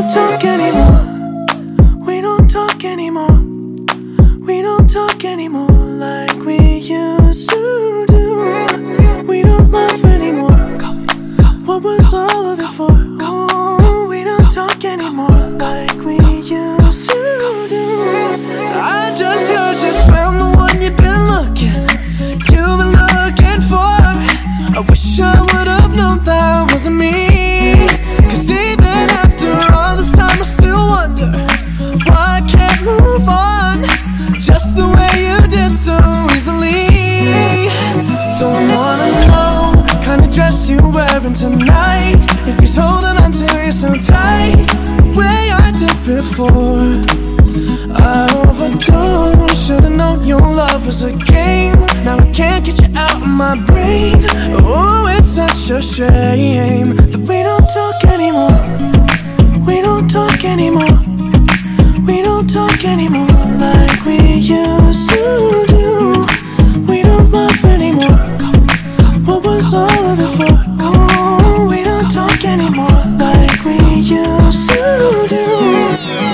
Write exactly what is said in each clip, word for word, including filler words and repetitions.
talk anymore. We don't talk anymore. We don't talk anymore like we used to do. We don't laugh anymore. What was all of it for? Oh, we don't talk anymore like we used to do. I just heard you found the one you've been looking, you've been looking for. I wish I would've known that wasn't me. Cause even after all this time I still wonder why I can't move on just the way you did so easily. Don't wanna know the kind of dress you're wearing tonight, if he's holding on to you so tight the way I did before. I overdosed, should've known your love was a game. Now I can't get you out of my brain. Oh, it's such a shame that we don't talk anymore. We don't talk anymore. We don't talk anymore like we used to do. We don't laugh anymore. What was all of it for? Oh, we don't talk anymore like we used to do.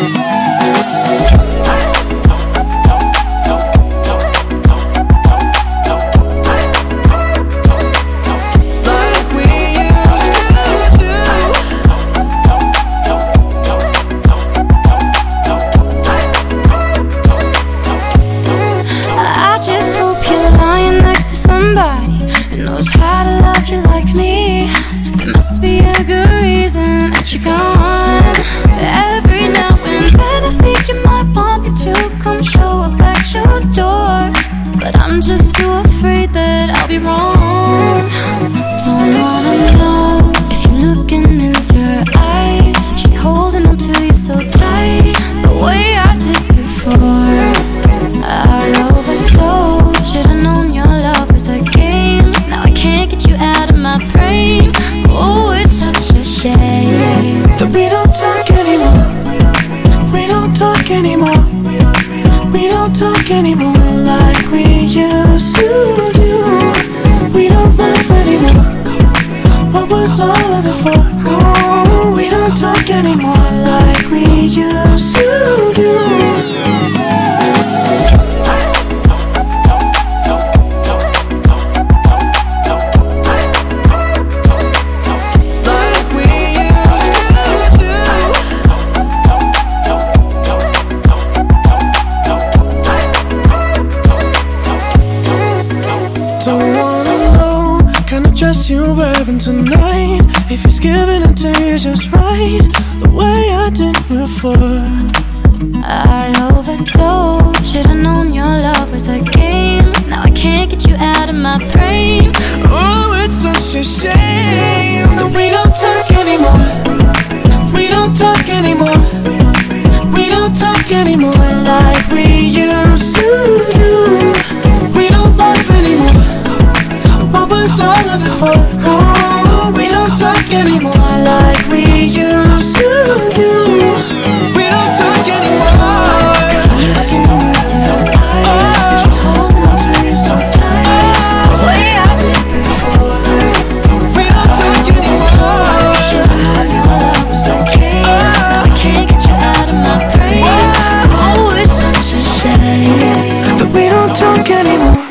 Who knows how to love you like me? There must be a good reason that you're gone. Every now and then I think you might want me to come show up at your door, but I'm just too afraid that I'll be wrong. Don't wanna know if you're looking into her eyes, if she's holding on to you so tight the way I did before. I overdosed, should've known your love was a game. Now I can't get you out of my brain. Oh, it's such a shame that we don't talk anymore. We don't talk anymore. We don't talk anymore like we used to do. We don't laugh anymore. What was all of it for? Oh, we don't talk anymore like we used to do. Don't wanna know the kind of dress you're wearing tonight, if he's giving it to you just right the way I did before. I overdosed, should've known your love was a game. Now I can't get you out of my brain. Oh, it's such a shame that we don't talk anymore. We don't talk anymore. We don't talk anymore like we used to do. We don't laugh anymore. What was all of it for? Oh, we don't talk anymore like we used to do. We don't talk anymore. Oh, it's such a shame that we don't talk anymore.